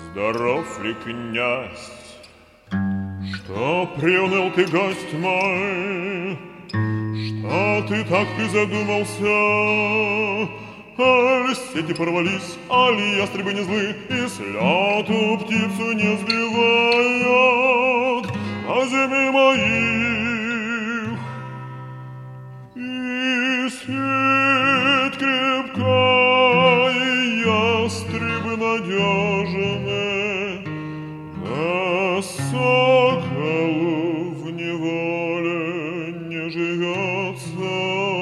Здоров ли, князь? Что приуныл ты, гость мой? Что ты так и задумался? Аль сети порвались, аль ястребы не злы, и с лету птицу не сбивают озими моих. И сеть крепкая, и ястребы надежны, а соколу в неволе не живется.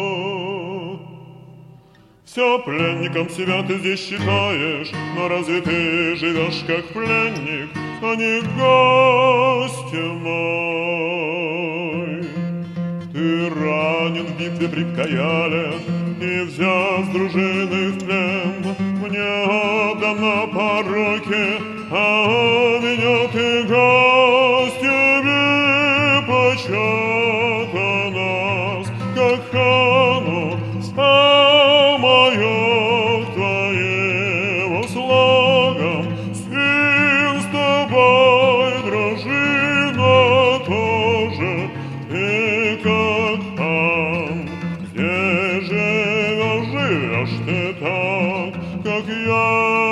Все пленником себя ты здесь считаешь, но разве ты живешь как пленник, а не гость мой? Ты ранен в битве при Каяле и взят с дружины в плен. Мне отдан на пороке, а меня ты, гость, тебе почет о нас, как хану самое твоим услугам. Сын с тобой, дружина тоже, ты как хан. Здесь живешь ты так, как я.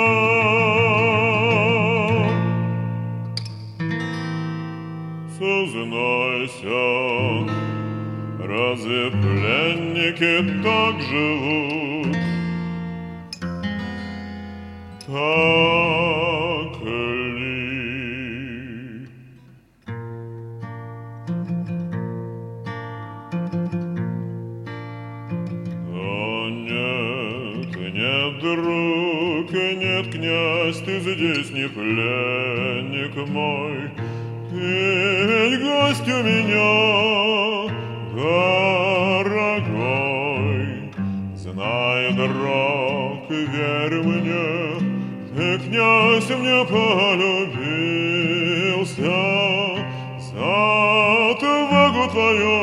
Сознайся, разве пленники так живут? Так ли? О, нет, нет, друг, нет, князь, ты здесь не пленник мой. Ты ведь гость у меня, дорогой. Знай, друг, верь мне, ты, князь, мне полюбился за отвагу твою,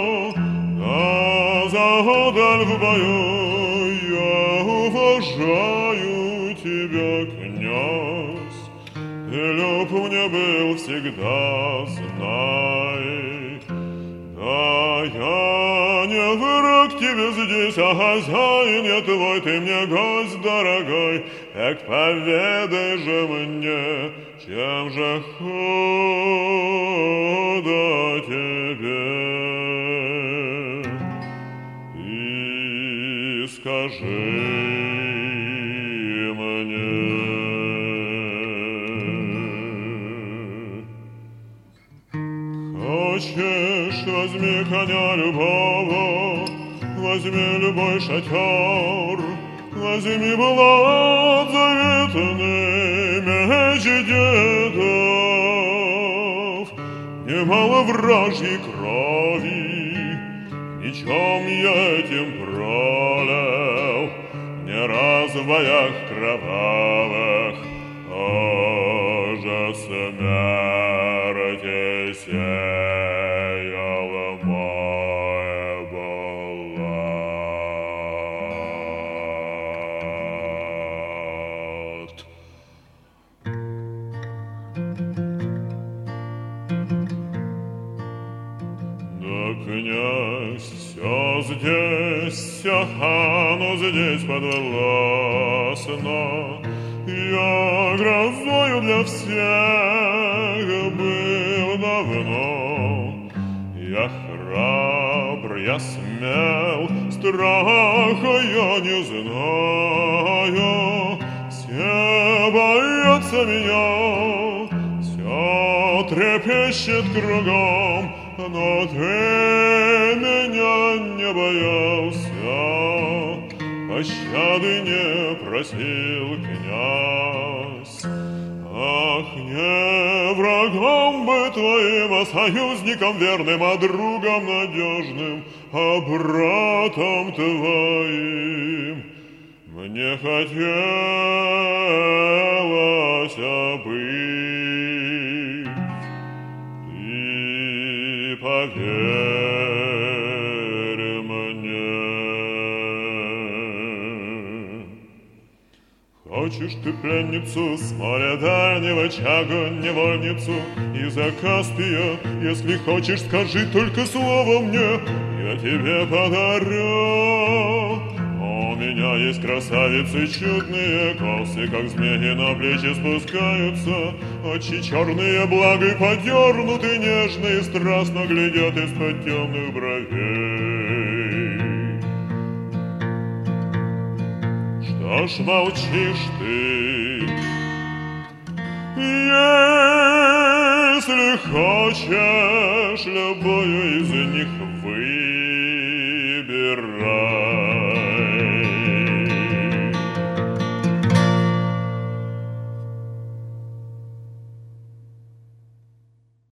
за удаль в бою. Я уважаю тебя, князь, ты люб мне был всегда, знай. Да я не враг тебе здесь, а хозяин я твой, ты мне гость дорогой. Так поведай же мне, чем же худо тебе, и скажи мне. Хочешь, возьми коня любого, возьми любой шатер, возьми блад заветный, меч дедов. Немало вражьей крови, мечом я этим пролил, не раз в боях кровавых, тоже смерти сеял мой булат. Да, князь, все здесь, все хану здесь подвластно. Я грозою для всех был давно. Я храбр, я смел, страха я не знаю. Все боятся меня, все трепещет кругом, но ты меня не боялся, пощады не просил, князь. Ах, не врагом бы твоим, а союзником верным, а другом надежным, а братом твоим. Мне хотелось быть, и поверь мне. Хочешь ты пленницу с моря дальнего, чагу, невольницу, и за Каспия, если хочешь, скажи только слово мне, я тебе подарю. У меня есть красавицы чудные, косы, как змеи, на плечи спускаются, очи черные, благой подернуты, нежные, страстно глядят из-под темных бровей. Что ж молчишь ты? Если хочешь, любую из них вы